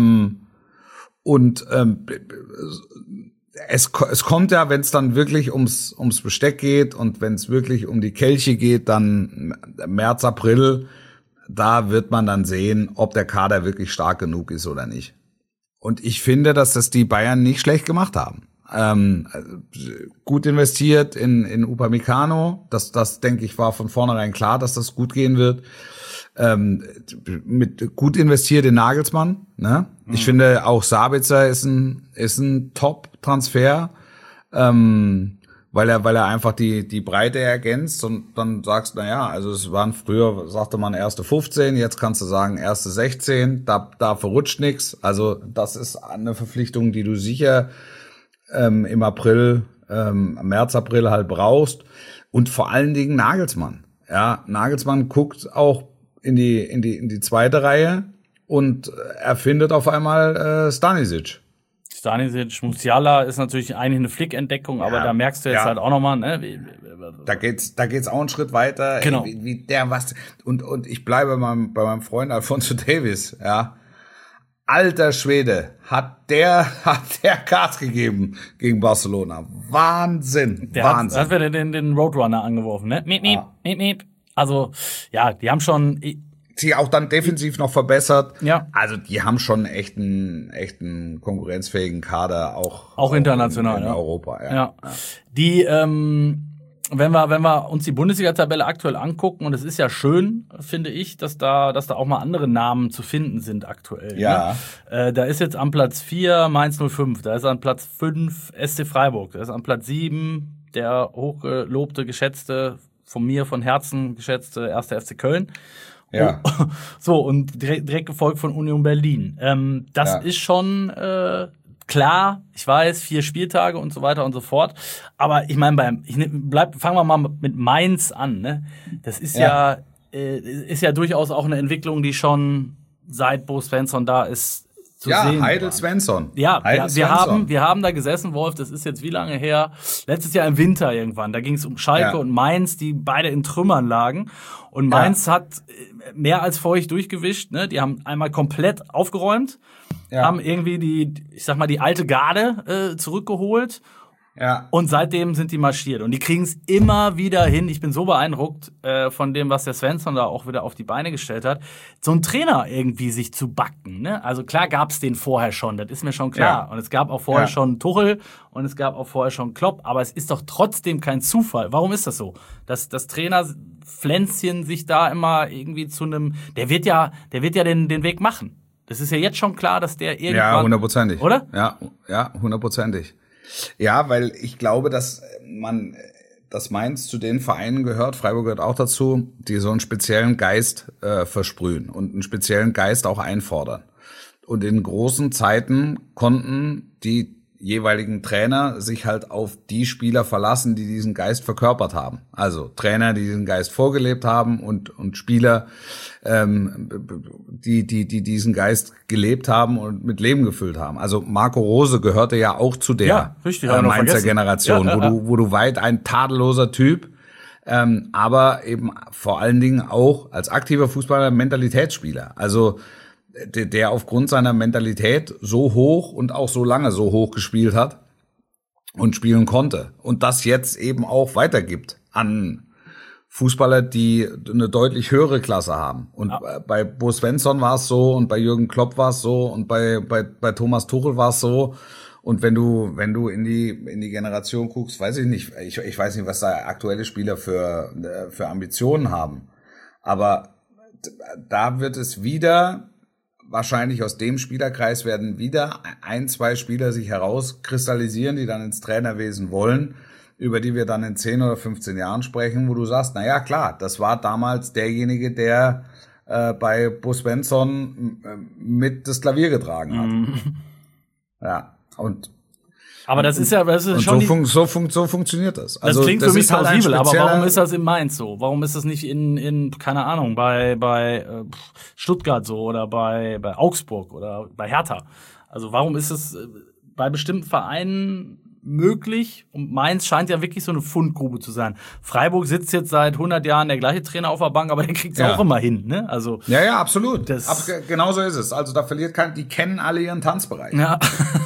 es kommt ja, wenn es dann wirklich ums Besteck geht und wenn es wirklich um die Kelche geht, dann März, April, da wird man dann sehen, ob der Kader wirklich stark genug ist oder nicht. Und ich finde, dass das die Bayern nicht schlecht gemacht haben. Gut investiert in Upamecano, das denke ich war von vornherein klar, dass das gut gehen wird. Mit gut investiert in Nagelsmann, ne? Ich finde auch Sabitzer ist ein Top-Transfer, weil er einfach die Breite ergänzt und dann sagst, also es waren früher, sagte man erste 15, jetzt kannst du sagen erste 16, da verrutscht nichts. Also das ist eine Verpflichtung, die du sicher im April, März, April halt brauchst und vor allen Dingen Nagelsmann. Ja, Nagelsmann guckt auch in die zweite Reihe und er findet auf einmal Stanisic. Musiala ist natürlich eigentlich eine Flick-Entdeckung, aber da merkst du jetzt halt auch nochmal, ne? Da geht's auch einen Schritt weiter. Genau. Wie der was und ich bleibe bei meinem Freund Alphonso Davies, ja. Alter Schwede, hat der Gas gegeben gegen Barcelona. Wahnsinn. Wahnsinn. Hat wieder den Roadrunner angeworfen, ne? Miep. Also, ja, die haben schon sie auch dann defensiv noch verbessert. Ja. Also, die haben schon echt einen konkurrenzfähigen Kader, auch international, in Europa, ja. Die, wenn wir uns die Bundesliga-Tabelle aktuell angucken, und es ist ja schön, finde ich, dass da auch mal andere Namen zu finden sind aktuell. Ja. Ne? Da ist jetzt am Platz 4 Mainz 05, da ist an Platz 5 SC Freiburg, da ist an Platz 7 der hochgelobte, geschätzte, von Herzen geschätzte 1. FC Köln. Ja. So, und direkt gefolgt von Union Berlin. Das ist schon klar, ich weiß, 4 Spieltage und so weiter und so fort. Aber ich meine, fangen wir mal mit Mainz an. Ne? Das ist ja durchaus auch eine Entwicklung, die schon seit Bo Svensson da ist zu sehen. Heidel Svensson. Ja, wir haben da gesessen, Wolf, das ist jetzt wie lange her? Letztes Jahr im Winter irgendwann. Da ging es um Schalke und Mainz, die beide in Trümmern lagen. Und Mainz hat mehr als feucht durchgewischt. Ne? Die haben einmal komplett aufgeräumt, haben irgendwie die alte Garde zurückgeholt Ja. Und seitdem sind die marschiert. Und die kriegen es immer wieder hin. Ich bin so beeindruckt von dem, was der Svensson da auch wieder auf die Beine gestellt hat. So ein Trainer irgendwie sich zu backen. Ne? Also klar gab es den vorher schon, das ist mir schon klar. Ja. Und es gab auch vorher schon Tuchel und es gab auch vorher schon Klopp. Aber es ist doch trotzdem kein Zufall. Warum ist das so? Dass das Trainerpflänzchen sich da immer irgendwie zu einem... Der wird ja den Weg machen. Das ist ja jetzt schon klar, dass der irgendwann... Ja, 100%. Oder? Ja, 100%. Ja, weil ich glaube, dass Mainz zu den Vereinen gehört, Freiburg gehört auch dazu, die so einen speziellen Geist versprühen und einen speziellen Geist auch einfordern. Und in großen Zeiten konnten die jeweiligen Trainer sich halt auf die Spieler verlassen, die diesen Geist verkörpert haben. Also Trainer, die diesen Geist vorgelebt haben und Spieler, die diesen Geist gelebt haben und mit Leben gefüllt haben. Also Marco Rose gehörte ja auch zu der Mainzer Generation, wo du weit ein tadelloser Typ, aber eben vor allen Dingen auch als aktiver Fußballer Mentalitätsspieler. Also der aufgrund seiner Mentalität so hoch und auch so lange so hoch gespielt hat und spielen konnte. Und das jetzt eben auch weitergibt an Fußballer, die eine deutlich höhere Klasse haben. Und bei Bo Svensson war es so und bei Jürgen Klopp war es so und bei Thomas Tuchel war es so. Und wenn du in die Generation guckst, weiß ich nicht, ich weiß nicht, was da aktuelle Spieler für Ambitionen haben. Aber da wird es wieder... Wahrscheinlich aus dem Spielerkreis werden wieder 1-2 Spieler sich herauskristallisieren, die dann ins Trainerwesen wollen, über die wir dann in 10 oder 15 Jahren sprechen, wo du sagst, na ja, klar, das war damals derjenige, der bei Bo Svensson mit das Klavier getragen hat. Ja, und aber das ist schon so funktioniert das. Also das klingt für mich plausibel, aber warum ist das in Mainz so? Warum ist das nicht in keine Ahnung, bei Stuttgart so oder bei Augsburg oder bei Hertha? Also warum ist es bei bestimmten Vereinen möglich? Und Mainz scheint ja wirklich so eine Fundgrube zu sein. Freiburg sitzt jetzt seit 100 Jahren der gleiche Trainer auf der Bank, aber der kriegt es auch immer hin, ne? Also ja, absolut. Genau so ist es. Also da verliert die kennen alle ihren Tanzbereich. Ja.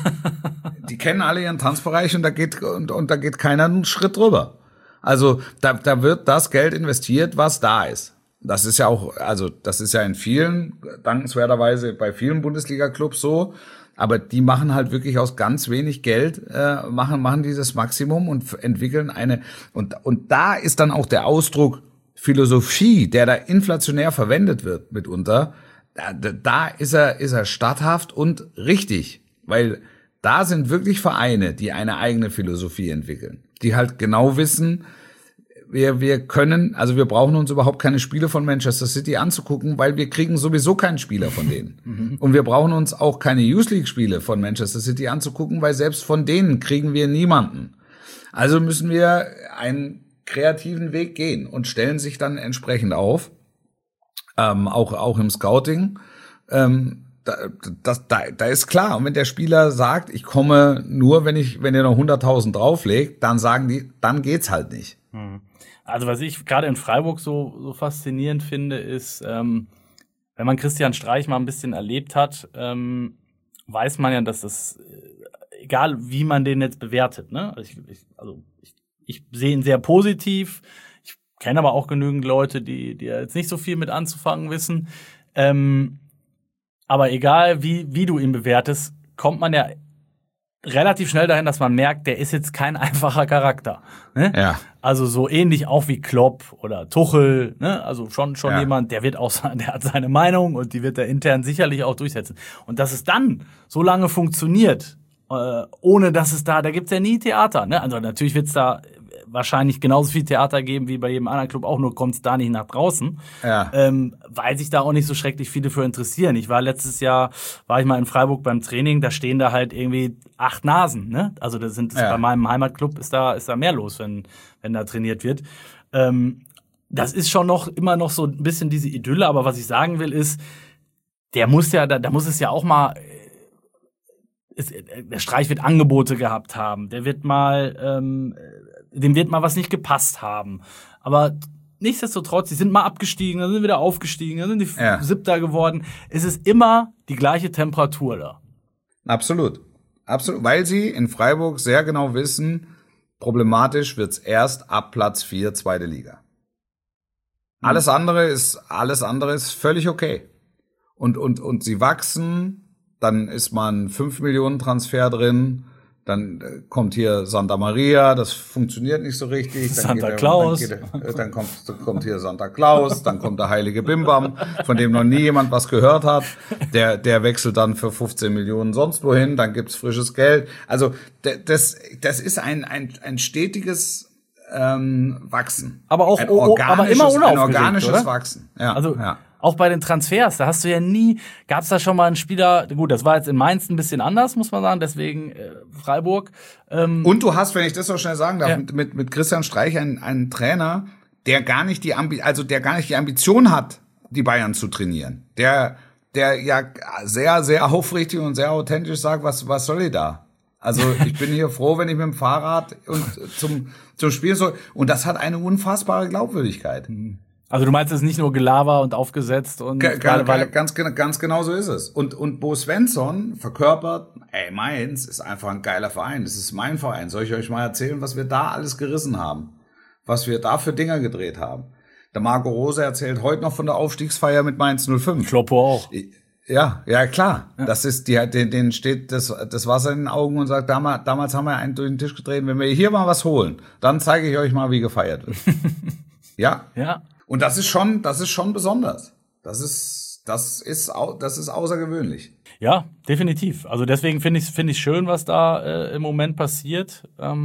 Die kennen alle ihren Tanzbereich und da geht keiner einen Schritt drüber. Also da wird das Geld investiert, was da ist. Das ist ja auch, also das ist ja in vielen, dankenswerterweise bei vielen Bundesliga-Clubs so, aber die machen halt wirklich aus ganz wenig Geld, machen dieses Maximum und entwickeln und da ist dann auch der Ausdruck Philosophie, der da inflationär verwendet wird mitunter, da ist er statthaft und richtig, weil da sind wirklich Vereine, die eine eigene Philosophie entwickeln, die halt genau wissen, wir brauchen uns überhaupt keine Spiele von Manchester City anzugucken, weil wir kriegen sowieso keinen Spieler von denen. Und wir brauchen uns auch keine Youth League Spiele von Manchester City anzugucken, weil selbst von denen kriegen wir niemanden. Also müssen wir einen kreativen Weg gehen und stellen sich dann entsprechend auf, auch im Scouting. Da ist klar. Und wenn der Spieler sagt, ich komme nur, wenn ihr noch 100.000 drauflegt, dann sagen die, dann geht's halt nicht. Also was ich gerade in Freiburg so faszinierend finde, ist, wenn man Christian Streich mal ein bisschen erlebt hat, weiß man ja, dass das, egal wie man den jetzt bewertet, ne? Ich sehe ihn sehr positiv. Ich kenne aber auch genügend Leute, die jetzt nicht so viel mit anzufangen wissen. Aber egal, wie du ihn bewertest, kommt man ja relativ schnell dahin, dass man merkt, der ist jetzt kein einfacher Charakter. Ne? Ja. Also so ähnlich auch wie Klopp oder Tuchel. Ne? Also schon jemand, der hat seine Meinung und die wird er intern sicherlich auch durchsetzen. Und dass es dann so lange funktioniert, ohne dass es da gibt's ja nie Theater. Ne? Also natürlich wird's da wahrscheinlich genauso viel Theater geben wie bei jedem anderen Club, auch nur kommt's da nicht nach draußen, weil sich da auch nicht so schrecklich viele für interessieren. Letztes Jahr war ich mal in Freiburg beim Training, da stehen da halt irgendwie 8 Nasen, ne? Also bei meinem Heimatclub ist da mehr los, wenn da trainiert wird. Das ist schon immer noch so ein bisschen diese Idylle, aber was ich sagen will ist, da muss es ja auch mal der Streich wird Angebote gehabt haben, dem wird mal was nicht gepasst haben. Aber nichtsdestotrotz, die sind mal abgestiegen, dann sind wieder aufgestiegen, dann sind die Siebter geworden. Es ist immer die gleiche Temperatur da. Absolut. Absolut. Weil sie in Freiburg sehr genau wissen, Problematisch wird's erst ab Platz 4, zweite Liga. Alles andere ist völlig okay. Und sie wachsen, dann ist mal ein 5 Millionen Transfer drin, dann kommt hier Santa Maria, das funktioniert nicht so richtig. Dann kommt hier Santa Claus, dann kommt der heilige Bimbam, von dem noch nie jemand was gehört hat. Der wechselt dann für 15 Millionen sonst wohin, dann gibt's frisches Geld. Also das ist ein stetiges Wachsen. Aber auch aber immer unaufgeregt, ein organisches oder? Wachsen. Ja, also ja. Auch bei den Transfers, da hast du ja nie, gab's da schon mal einen Spieler, gut, das war jetzt in Mainz ein bisschen anders, muss man sagen, deswegen Freiburg. Und du hast, wenn ich das so schnell sagen darf, mit Christian Streich einen Trainer, der gar nicht die Ambition hat, die Bayern zu trainieren. Der ja sehr, sehr aufrichtig und sehr authentisch sagt, was soll ich da? Also ich bin hier froh, wenn ich mit dem Fahrrad und zum Spiel soll. Und das hat eine unfassbare Glaubwürdigkeit. Also du meinst, es ist nicht nur Gelaber und aufgesetzt und ganz genau so ist es. Und Bo Svensson verkörpert, Mainz ist einfach ein geiler Verein. Das ist mein Verein. Soll ich euch mal erzählen, was wir da alles gerissen haben? Was wir da für Dinger gedreht haben? Der Marco Rose erzählt heute noch von der Aufstiegsfeier mit Mainz 05. Kloppo auch. Ja, klar. Ja. Das ist denen steht das Wasser in den Augen und sagt, damals haben wir einen durch den Tisch gedreht. Wenn wir hier mal was holen, dann zeige ich euch mal, wie gefeiert wird. Ja. Ja. Und das ist schon besonders. Das ist außergewöhnlich. Ja, definitiv. Also deswegen finde ich schön, was da im Moment passiert.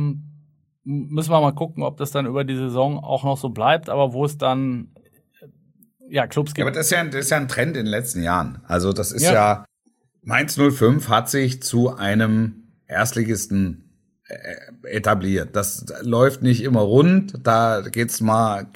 Müssen wir mal gucken, ob das dann über die Saison auch noch so bleibt, aber wo es dann Clubs gibt. Ja, aber das ist ja ein Trend in den letzten Jahren. Also das ist ja Mainz 05 hat sich zu einem Erstligisten etabliert. Das läuft nicht immer rund, da geht's mal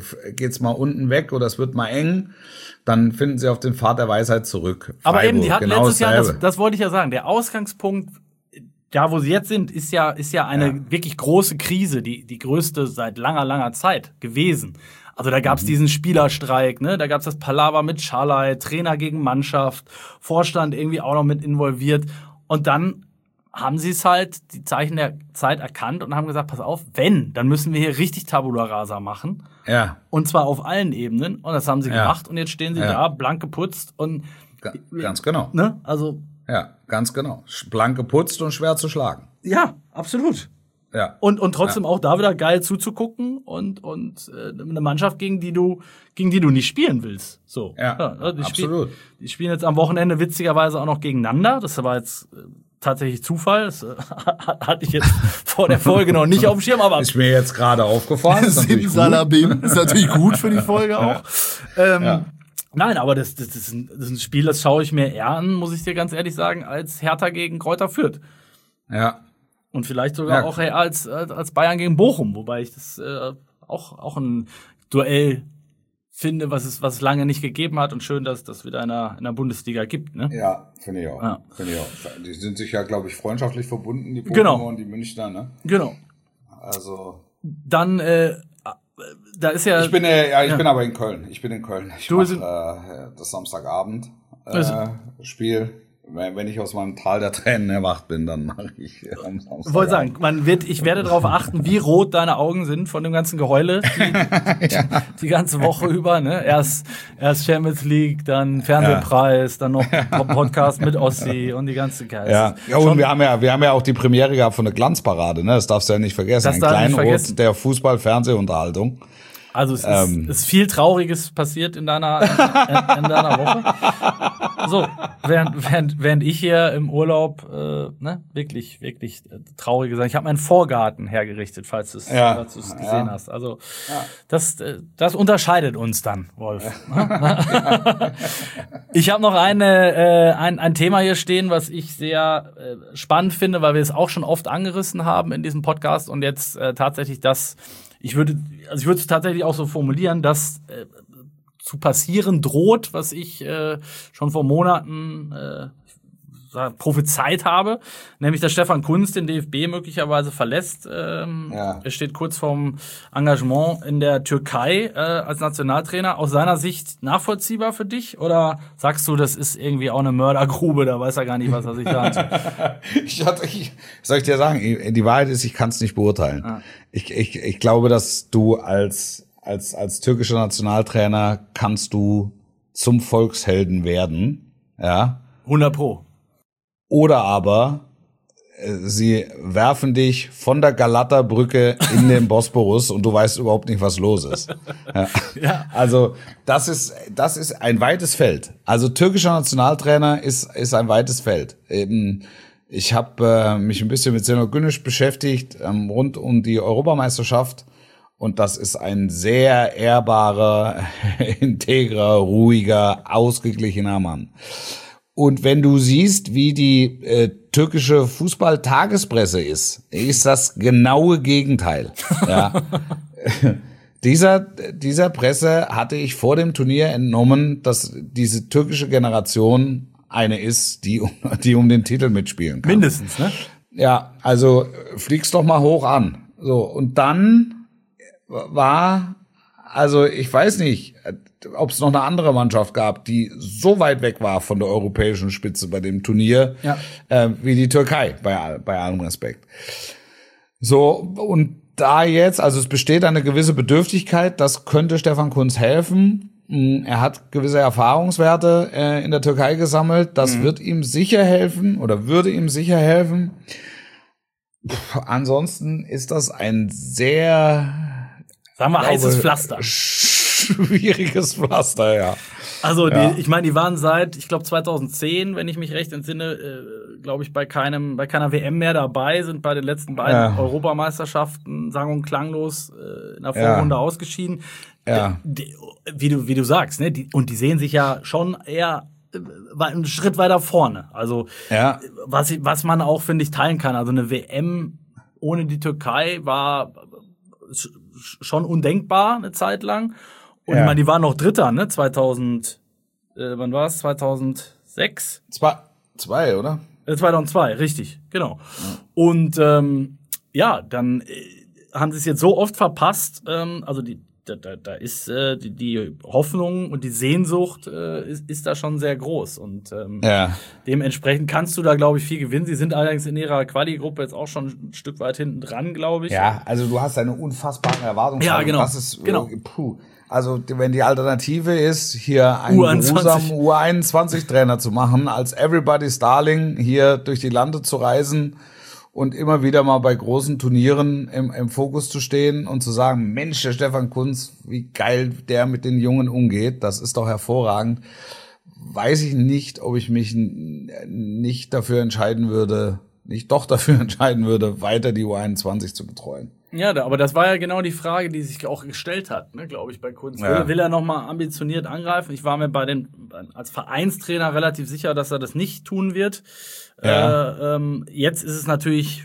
unten weg oder es wird mal eng, dann finden sie auf den Pfad der Weisheit zurück. Aber Freiburg, eben, die hatten genau letztes Jahr, das wollte ich ja sagen, der Ausgangspunkt, da wo sie jetzt sind, ist ja eine wirklich große Krise, die größte seit langer Zeit gewesen. Also da gab's diesen Spielerstreik, ne? Da gab's das Palaver mit Schalay, Trainer gegen Mannschaft, Vorstand irgendwie auch noch mit involviert und dann haben sie es halt, die Zeichen der Zeit erkannt und haben gesagt, pass auf, dann müssen wir hier richtig Tabula Rasa machen. Ja. Und zwar auf allen Ebenen. Und das haben sie gemacht. Und jetzt stehen sie da, blank geputzt und ganz genau. Ne? Also. Ja, ganz genau. Blank geputzt und schwer zu schlagen. Ja, absolut. Ja. Und trotzdem auch da wieder geil zuzugucken und eine Mannschaft, gegen die du nicht spielen willst. So. Ja, absolut. Die spielen jetzt am Wochenende witzigerweise auch noch gegeneinander. Das war jetzt tatsächlich Zufall. Das hatte ich jetzt vor der Folge noch nicht auf dem Schirm, aber ist mir jetzt gerade aufgefallen. Simsalabim ist natürlich gut für die Folge auch. Nein, aber das ist ein Spiel, das schaue ich mir eher an, muss ich dir ganz ehrlich sagen, als Hertha gegen Greuther Fürth. Ja. Und vielleicht sogar auch als Bayern gegen Bochum, wobei ich das auch ein Duell finde, was es lange nicht gegeben hat und schön, dass es das wieder in der Bundesliga gibt, ne? Ja, finde ich auch. Ja. Die sind sich ja, glaube ich, freundschaftlich verbunden, die Bochumer und die Münchner, ne? Genau. Also. Dann, da ist ja. Ich bin aber in Köln. Ich mache das Samstagabend Spiel. Wenn ich aus meinem Tal der Tränen erwacht bin, dann mache ich am Samstag. Ich wollte sagen, ich werde darauf achten, wie rot deine Augen sind von dem ganzen Geheule die ganze Woche über. Ne? Erst Champions League, dann Fernsehpreis, dann noch Podcast mit Ossi und die ganze Geist. Ja, und wir haben ja auch die Premiere gehabt von der Glanzparade. Ne? Das darfst du ja nicht vergessen. Ein Kleinod der Fußball-Fernsehunterhaltung. Also es ist viel Trauriges passiert in deiner Woche. So, während ich hier im Urlaub wirklich traurige Sachen. Ich habe meinen Vorgarten hergerichtet, falls du es gesehen hast. Also das unterscheidet uns dann, Wolf. Ich habe noch ein Thema hier stehen, was ich sehr spannend finde, weil wir es auch schon oft angerissen haben in diesem Podcast und jetzt tatsächlich ich würde es tatsächlich auch so formulieren, dass zu passieren droht, was ich schon vor Monaten prophezeit habe, nämlich dass Stefan Kuntz den DFB möglicherweise verlässt. Er steht kurz vorm Engagement in der Türkei als Nationaltrainer. Aus seiner Sicht nachvollziehbar für dich? Oder sagst du, das ist irgendwie auch eine Mördergrube, da weiß er gar nicht, was er sich da hat? Soll ich dir sagen, die Wahrheit ist, ich kann es nicht beurteilen. Ah. Ich glaube, dass du als türkischer Nationaltrainer kannst du zum Volkshelden werden, ja. 100%. Oder aber sie werfen dich von der Galata-Brücke in den Bosporus und du weißt überhaupt nicht, was los ist. Ja. Ja. Also das ist ein weites Feld. Also türkischer Nationaltrainer ist ein weites Feld. Ich habe mich ein bisschen mit Şenol Güneş beschäftigt rund um die Europameisterschaft. Und das ist ein sehr ehrbarer, integrer, ruhiger, ausgeglichener Mann. Und wenn du siehst, wie die türkische Fußball-Tagespresse ist das genaue Gegenteil. Ja. Dieser Presse hatte ich vor dem Turnier entnommen, dass diese türkische Generation eine ist, die um den Titel mitspielen kann. Mindestens, ne? Ja, also flieg's doch mal hoch an. So, und dann also ich weiß nicht, ob es noch eine andere Mannschaft gab, die so weit weg war von der europäischen Spitze bei dem Turnier, wie die Türkei, bei allem Respekt. So, und da jetzt, also es besteht eine gewisse Bedürftigkeit, das könnte Stefan Kuntz helfen. Er hat gewisse Erfahrungswerte in der Türkei gesammelt, das wird ihm sicher helfen oder würde ihm sicher helfen. Ansonsten ist das ein sehr, sagen wir, heißes Pflaster. Schwieriges Pflaster, ja. Also, ich meine, die waren seit, ich glaube 2010, wenn ich mich recht entsinne, glaube ich, bei keiner WM mehr dabei, sind bei den letzten beiden Europameisterschaften sang- und klanglos in der Vorrunde ausgeschieden. Ja. Wie du sagst, ne? Die sehen sich ja schon eher einen Schritt weiter vorne. Also, was man auch, finde ich, teilen kann. Also, eine WM ohne die Türkei war schon undenkbar eine Zeit lang. Und ich meine, die waren noch Dritter, ne? 2000, wann war es? 2006? Zwei, oder? 2002, richtig, genau. Ja. Und dann haben sie es jetzt so oft verpasst. Also da ist die Hoffnung und die Sehnsucht ist da schon sehr groß. Und dementsprechend kannst du da, glaube ich, viel gewinnen. Sie sind allerdings in ihrer Quali-Gruppe jetzt auch schon ein Stück weit hinten dran, glaube ich. Ja, also du hast eine unfassbare Erwartung. Ja, genau. Das ist, Also wenn die Alternative ist, hier einen geruhsamen U21-Trainer zu machen, als Everybody's Darling hier durch die Lande zu reisen und immer wieder mal bei großen Turnieren im Fokus zu stehen und zu sagen, Mensch, der Stefan Kuntz, wie geil der mit den Jungen umgeht, das ist doch hervorragend. Weiß ich nicht, ob ich mich nicht dafür entscheiden würde, weiter die U21 zu betreuen. Ja, aber das war ja genau die Frage, die sich auch gestellt hat, ne, glaube ich, bei Kuntz. Ja. Will er nochmal ambitioniert angreifen? Ich war mir als Vereinstrainer relativ sicher, dass er das nicht tun wird. Ja. Jetzt ist es natürlich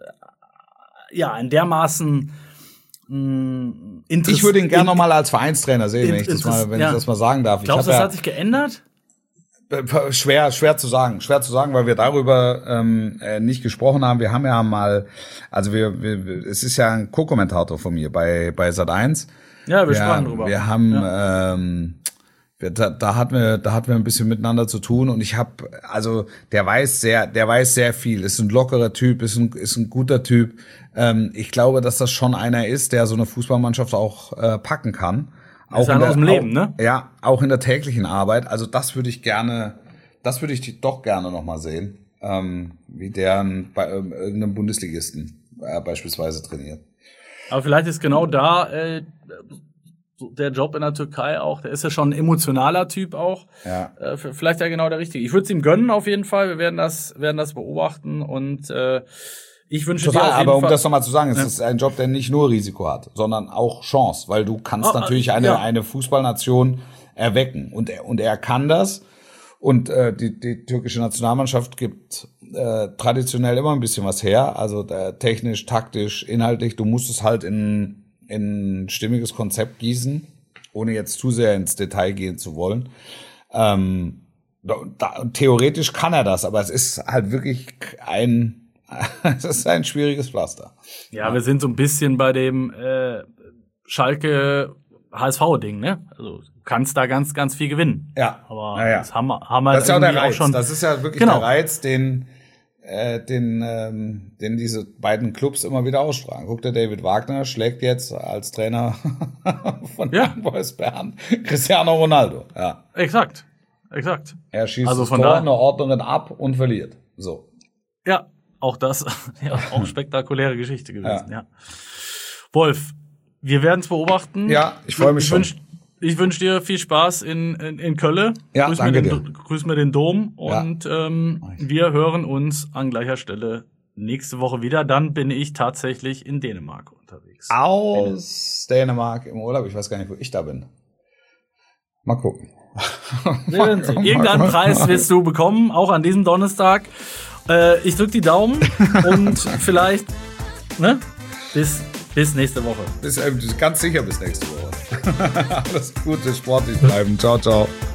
in dermaßen interessant. Ich würde ihn gerne nochmal als Vereinstrainer sehen, wenn ich das mal sagen darf. Glaubst du, das hat sich geändert? Schwer zu sagen, weil wir darüber nicht gesprochen haben. Wir haben ja mal, also es ist ja ein Co-Kommentator von mir bei Sat.1. Ja, wir sprachen drüber. Wir haben da hatten wir ein bisschen miteinander zu tun und der weiß sehr viel, ist ein lockerer Typ, ist ein guter Typ. Ich glaube, dass das schon einer ist, der so eine Fußballmannschaft auch packen kann. Auch aus dem Leben, ne? Ja, auch in der täglichen Arbeit. Also das würde ich doch gerne noch mal sehen, wie der bei irgendeinem Bundesligisten beispielsweise trainiert. Aber vielleicht ist genau da der Job in der Türkei auch, der ist ja schon ein emotionaler Typ auch. Ja. Vielleicht ja genau der Richtige. Ich würde es ihm gönnen auf jeden Fall. Wir werden das beobachten und ich wünsche dir auf jeden Fall. Aber um das nochmal zu sagen, es ist ein Job, der nicht nur Risiko hat, sondern auch Chance, weil du kannst natürlich eine Fußballnation erwecken und er kann das und die türkische Nationalmannschaft gibt traditionell immer ein bisschen was her, also technisch, taktisch, inhaltlich, du musst es halt in ein stimmiges Konzept gießen, ohne jetzt zu sehr ins Detail gehen zu wollen. Wenn Theoretisch kann er das, aber es ist halt wirklich es ist ein schwieriges Pflaster. Ja, wir sind so ein bisschen bei dem Schalke HSV-Ding, ne? Also du kannst da ganz, ganz viel gewinnen. Ja. Aber ja. das haben wir das ist ja auch der Reiz. Auch schon. Das ist ja wirklich der Reiz, den diese beiden Clubs immer wieder ausstrahlen. Guck dir, David Wagner schlägt jetzt als Trainer von Young Boys Bern Cristiano Ronaldo. Ja. Exakt. Er schießt also das von Tor da in der Ordnung ab und verliert. So. Ja, auch das, auch spektakuläre Geschichte gewesen, ja. Wolf, wir werden es beobachten. Ja, ich freue mich schon. Ich wünsche dir viel Spaß in Köln. Ja, danke dir. Grüß mir den Dom und wir hören uns an gleicher Stelle nächste Woche wieder. Dann bin ich tatsächlich in Dänemark unterwegs. Aus Dänemark im Urlaub. Ich weiß gar nicht, wo ich da bin. Mal gucken. Irgendeinen Preis wirst du bekommen, auch an diesem Donnerstag. Ich drück die Daumen und vielleicht bis nächste Woche. Ganz sicher bis nächste Woche. Alles Gute, sportlich bleiben. Ciao, ciao.